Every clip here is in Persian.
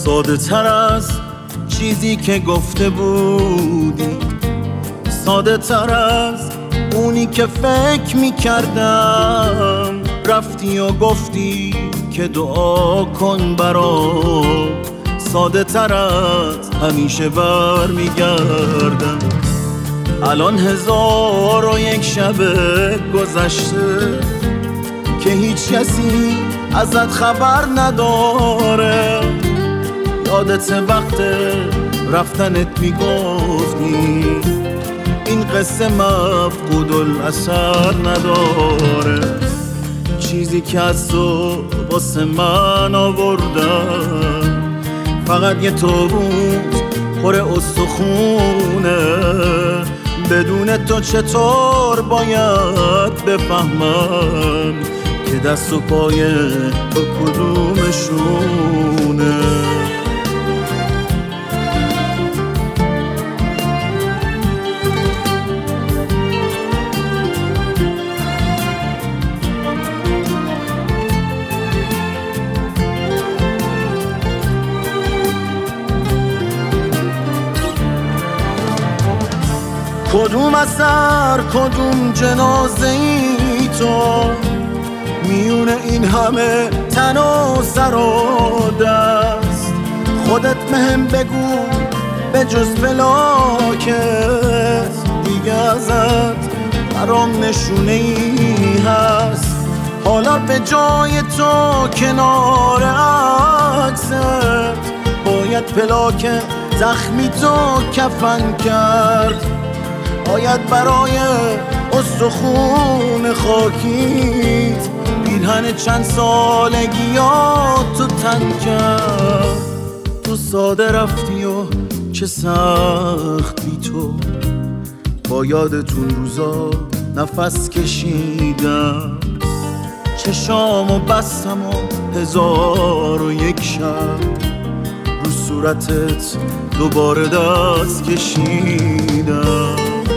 ساده تر از چیزی که گفته بودی، ساده تر از اونی که فکر میکردم. رفتی و گفتی که دعا کن برام، ساده تر از همیشه برمیگردم. الان 1001 شب گذشته که هیچ کسی ازت خبر نداره. یادت وقت رفتنت میگفتی این قصه مفقود الاثر نداره. چیزی که از تو واسه من آوردم فقط یه تابوت پر استخونه. بدون تو چطور باید بفهمم که دست و پای تو کدومشونه؟ کدوم اثر کدوم جنازه ای تو، میونه این همه تن و سر و دست. خودت مهم بگو به جز فلاکت دیگه ازت برام نشونه ای هست. حالا به جای تو کنار عکست باید پلاک زخمی تو کفن کرد. باید برای استخون خاکیت پیرهن چند سالگیاتو تن کرد. تو ساده رفتی و چه سخت بی تو، با یادتون روزا نفس کشیدم. چشامو بستم و 1001 شب رو صورتت دوباره دست کشیدم.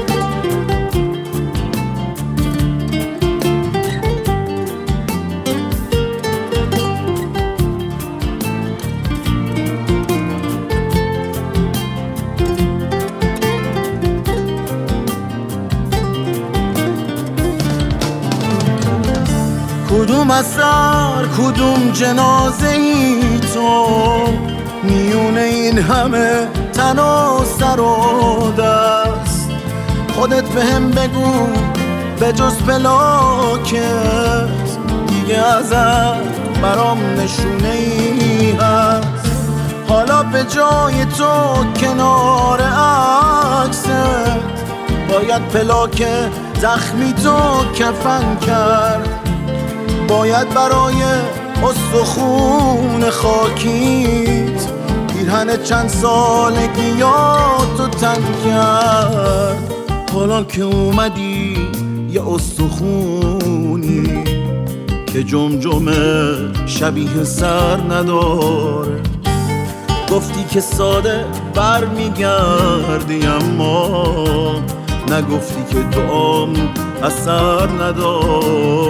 کدوم اثر کدوم جنازه ای تو، میونه این همه تن و سر و دست. خودت بهم بگو به جز پلاکت دیگه ازت برام نشونه ای هست. حالا به جای تو کنار عکست باید پلاک زخمی تو کفن کرد. باید برای استخون خاکیت پیرهن چند سالگیاتو تن کرد. حالا که اومدی یه استخونی که جمجمه شبیه سر نداره. گفتی که ساده برمیگردی اما نگفتی که دعام اثر نداره.